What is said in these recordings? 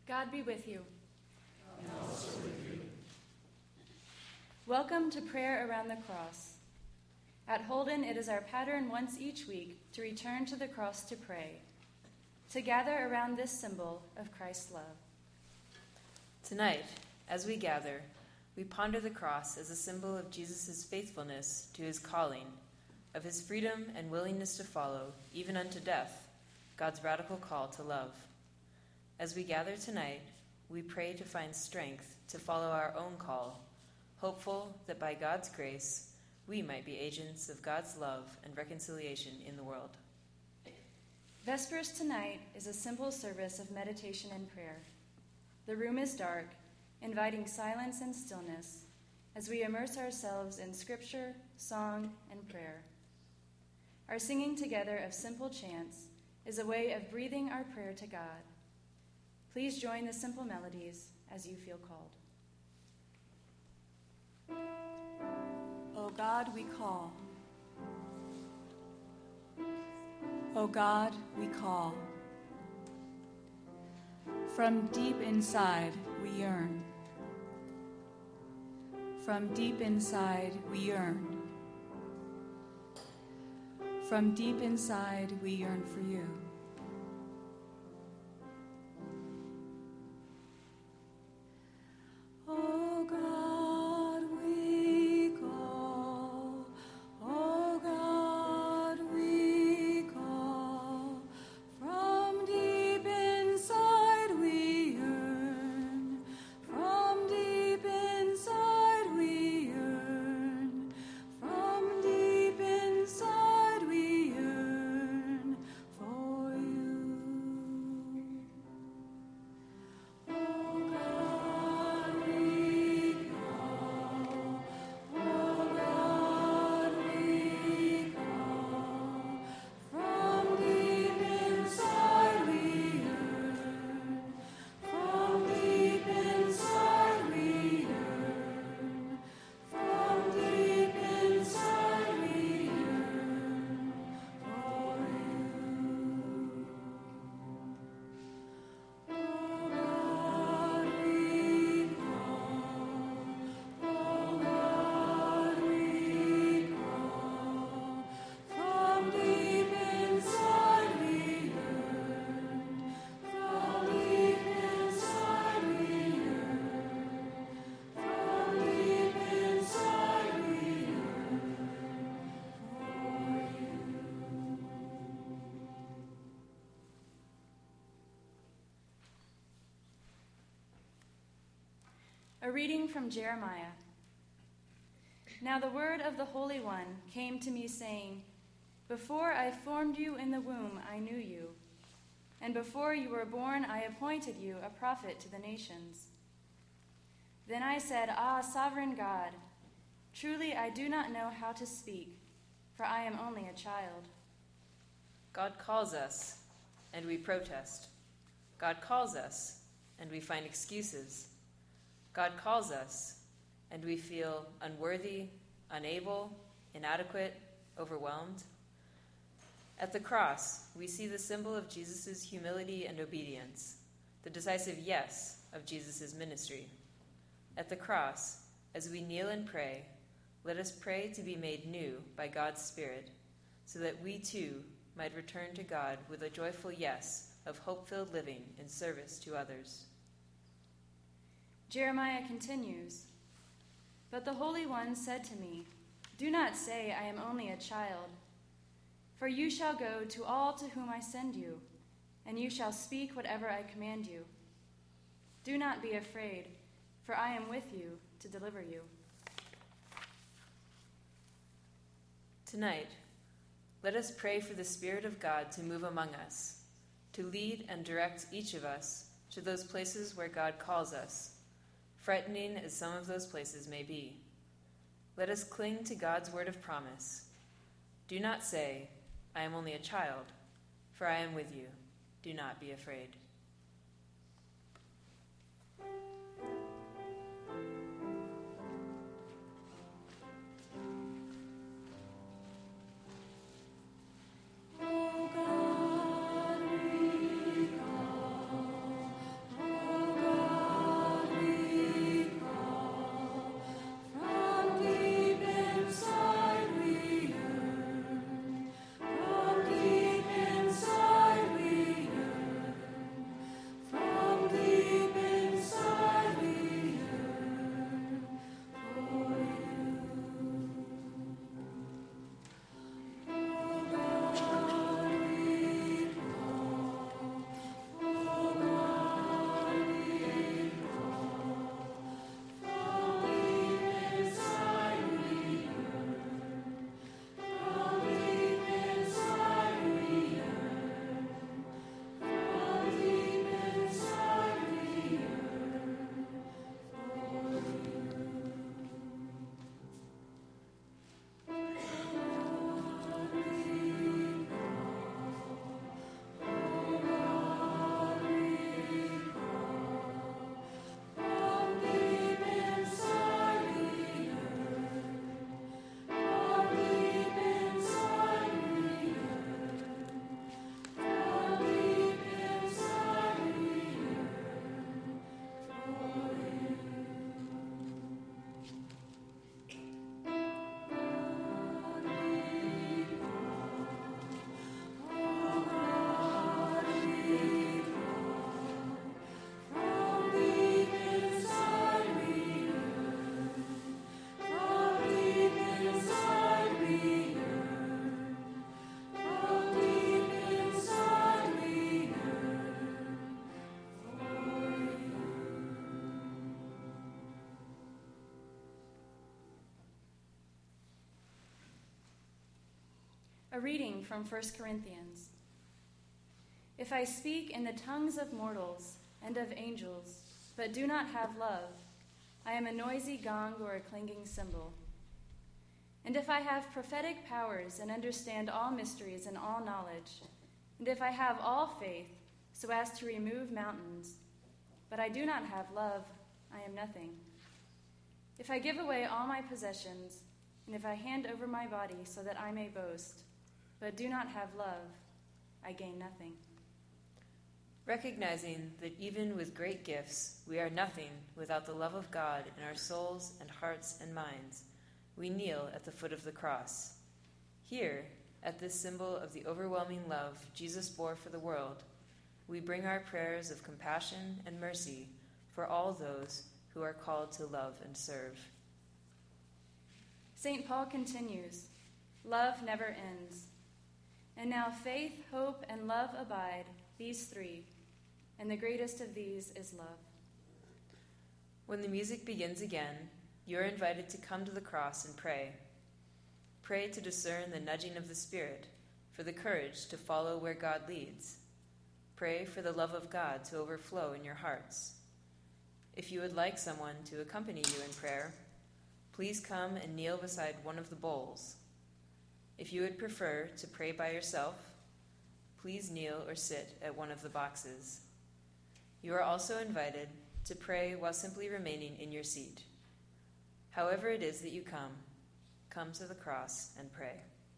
God be with you. And also with you. Welcome to Prayer Around the Cross. At Holden, it is our pattern once each week to return to the cross to pray, to gather around this symbol of Christ's love. Tonight, as we gather, we ponder the cross as a symbol of Jesus' faithfulness to his calling, of his freedom and willingness to follow, even unto death, God's radical call to love. As we gather tonight, we pray to find strength to follow our own call, hopeful that by God's grace, we might be agents of God's love and reconciliation in the world. Vespers tonight is a simple service of meditation and prayer. The room is dark, inviting silence and stillness as we immerse ourselves in scripture, song, and prayer. Our singing together of simple chants is a way of breathing our prayer to God. Please join the simple melodies as you feel called. O God, we call. O God, we call. From deep inside, we yearn. From deep inside, we yearn. From deep inside, we yearn for you. A reading from Jeremiah. Now the word of the Holy One came to me, saying, Before I formed you in the womb, I knew you, and before you were born, I appointed you a prophet to the nations. Then I said, Ah, sovereign God, truly I do not know how to speak, for I am only a child. God calls us, and we protest. God calls us, and we find excuses. God calls us, and we feel unworthy, unable, inadequate, overwhelmed. At the cross, we see the symbol of Jesus' humility and obedience, the decisive yes of Jesus' ministry. At the cross, as we kneel and pray, let us pray to be made new by God's Spirit, so that we too might return to God with a joyful yes of hope-filled living in service to others. Jeremiah continues, But the Holy One said to me, Do not say I am only a child, for you shall go to all to whom I send you, and you shall speak whatever I command you. Do not be afraid, for I am with you to deliver you. Tonight, let us pray for the Spirit of God to move among us, to lead and direct each of us to those places where God calls us, frightening as some of those places may be. Let us cling to God's word of promise. Do not say, I am only a child, for I am with you. Do not be afraid. O God, we call. A reading from 1 Corinthians. If I speak in the tongues of mortals and of angels, but do not have love, I am a noisy gong or a clanging cymbal. And if I have prophetic powers and understand all mysteries and all knowledge, and if I have all faith so as to remove mountains, but I do not have love, I am nothing. If I give away all my possessions, and if I hand over my body so that I may boast, but do not have love, I gain nothing. Recognizing that even with great gifts, we are nothing without the love of God in our souls and hearts and minds, we kneel at the foot of the cross. Here, at this symbol of the overwhelming love Jesus bore for the world, we bring our prayers of compassion and mercy for all those who are called to love and serve. St. Paul continues, love never ends. And now faith, hope, and love abide, these three, and the greatest of these is love. When the music begins again, you are invited to come to the cross and pray. Pray to discern the nudging of the Spirit, for the courage to follow where God leads. Pray for the love of God to overflow in your hearts. If you would like someone to accompany you in prayer, please come and kneel beside one of the bowls. If you would prefer to pray by yourself, please kneel or sit at one of the boxes. You are also invited to pray while simply remaining in your seat. However it is that you come to the cross and pray.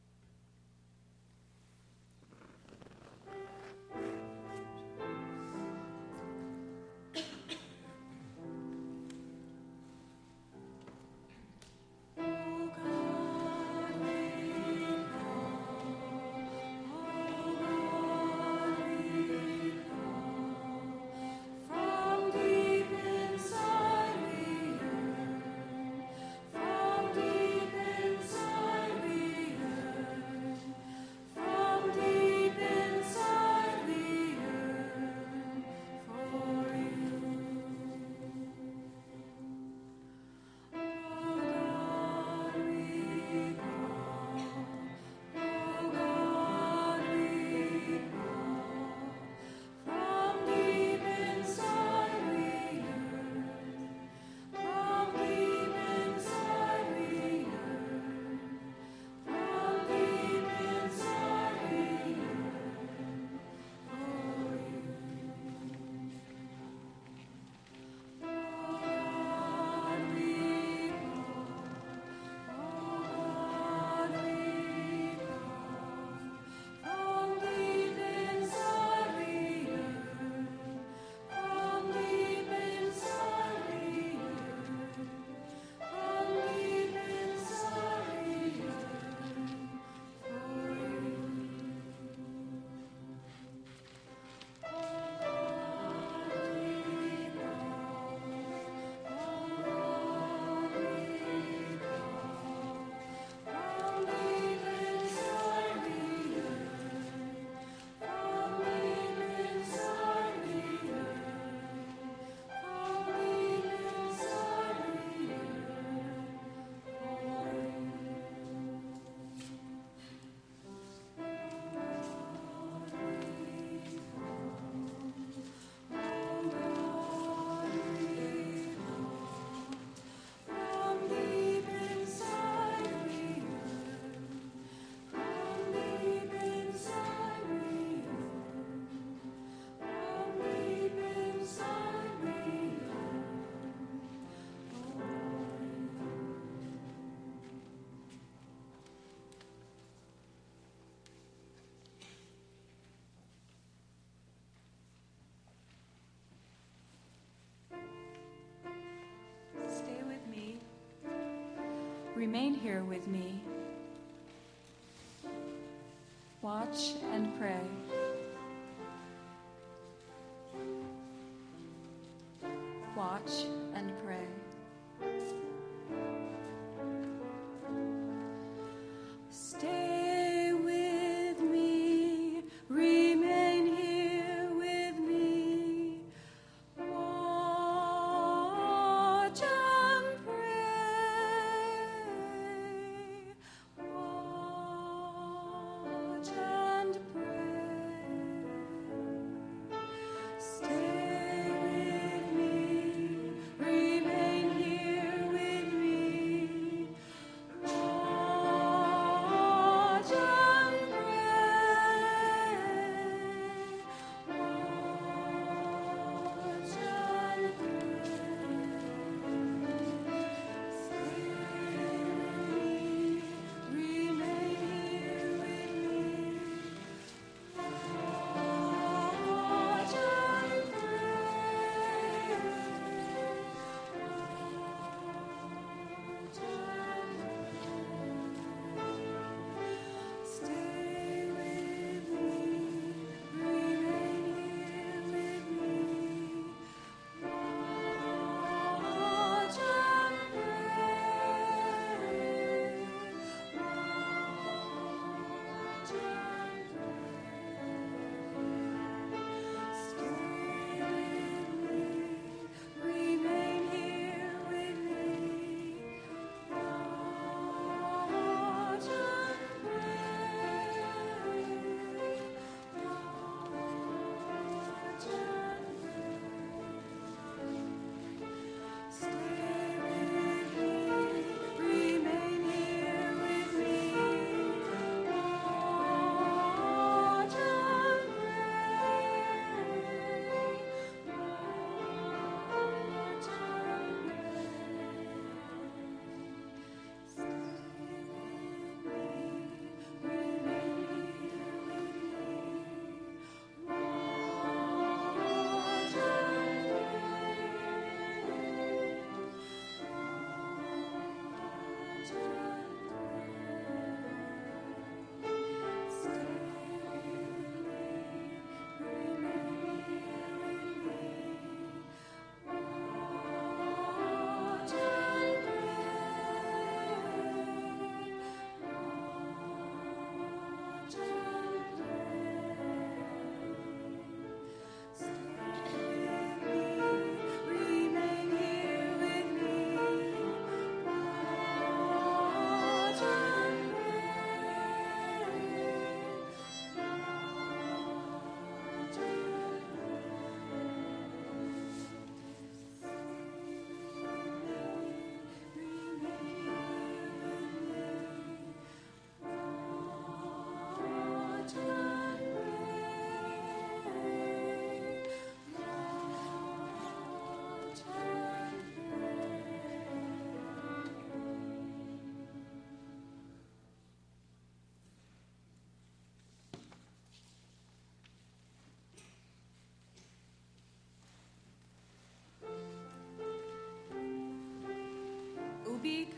Remain here with me. Watch and pray. Watch and pray. Stay with me. Remain here with me. Watch and pray. Watch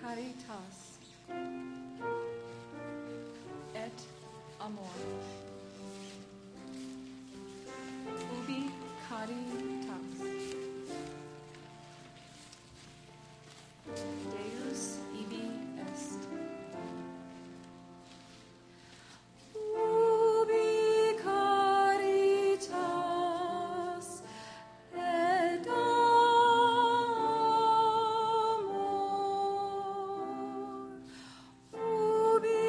caritas et amor. Ubi caritas. Deus ibi est. Ubi caritas et amor. Ubi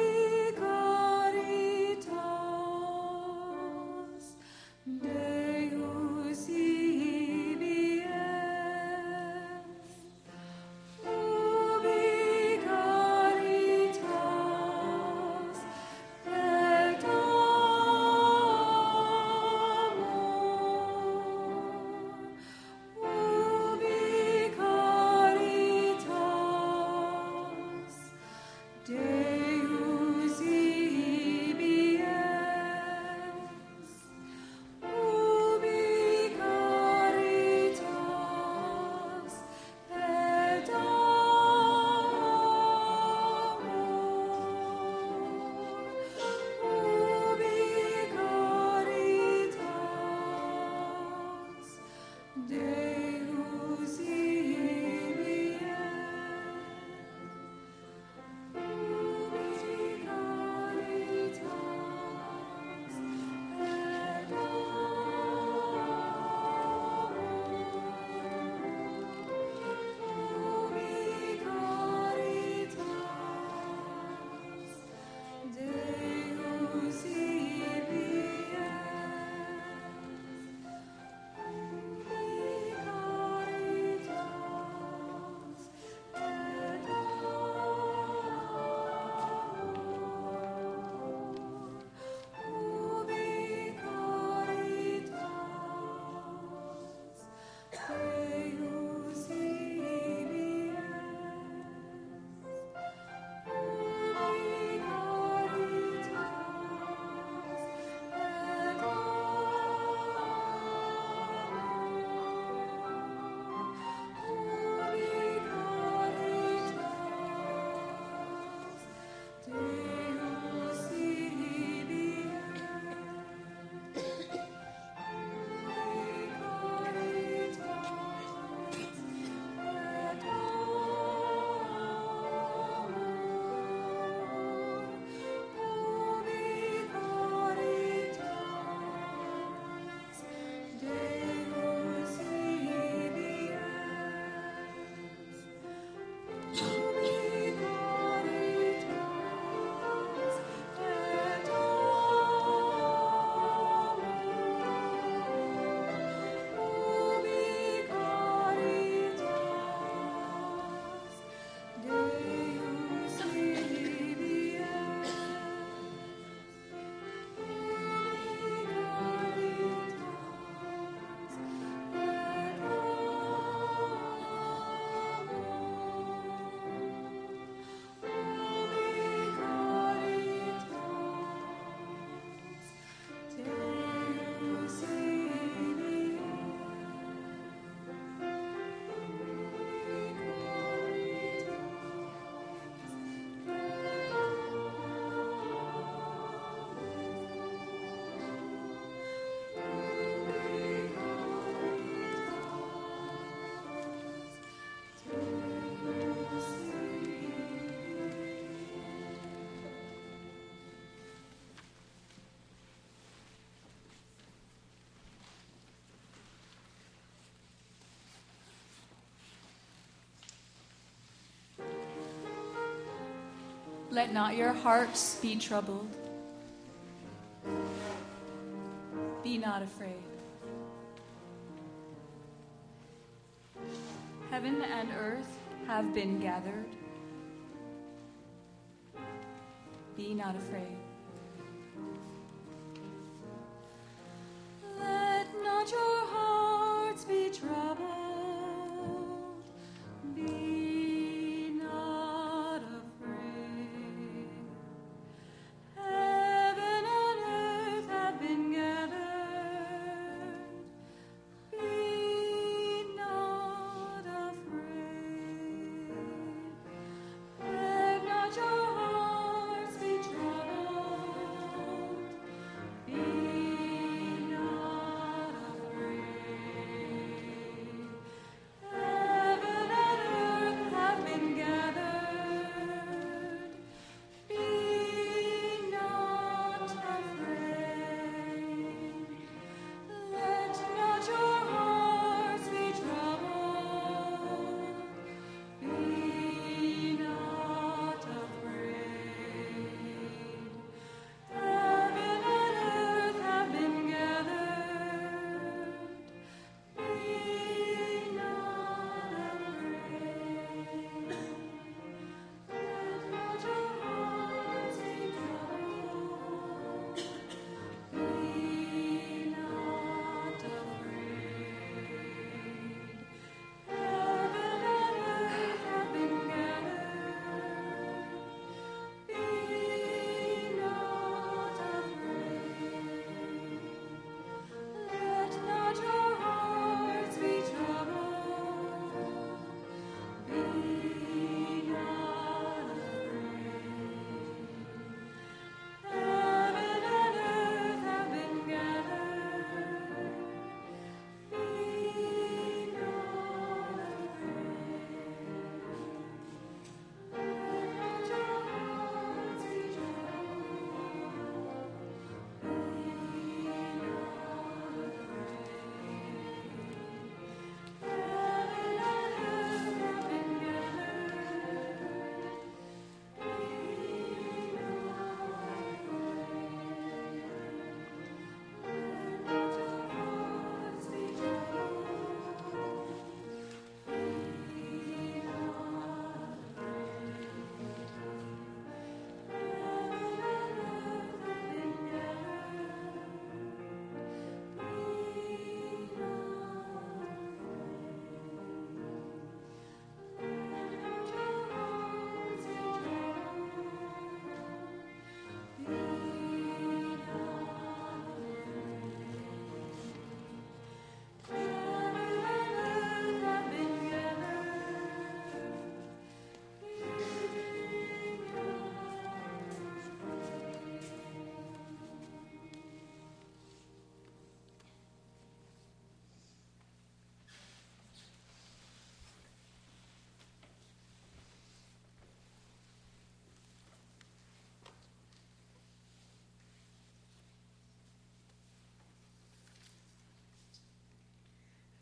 caritas Deus ibi est. Ubi caritas et amor. Ubi caritas Deus ibi est. Ubi caritas et amor. Ubi caritas Deus ibi est. Ubi caritas et Ubi caritas Deus ibi Let not your hearts be troubled. Be not afraid. Heaven and earth have been gathered. Be not afraid. Let not your hearts be troubled. Be not afraid. Heaven and earth have been gathered. Be not afraid.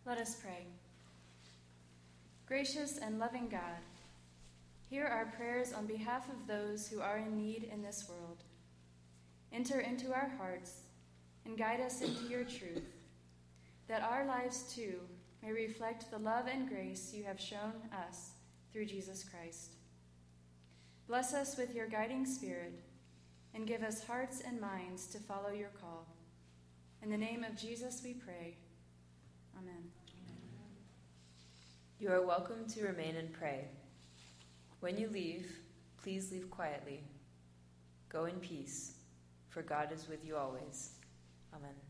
Let us pray. Gracious and loving God, hear our prayers on behalf of those who are in need in this world. Enter into our hearts and guide us into your truth, that our lives too may reflect the love and grace you have shown us through Jesus Christ. Bless us with your guiding spirit and give us hearts and minds to follow your call. In the name of Jesus we pray. Amen. You are welcome to remain and pray. When you leave, please leave quietly. Go in peace, for God is with you always. Amen.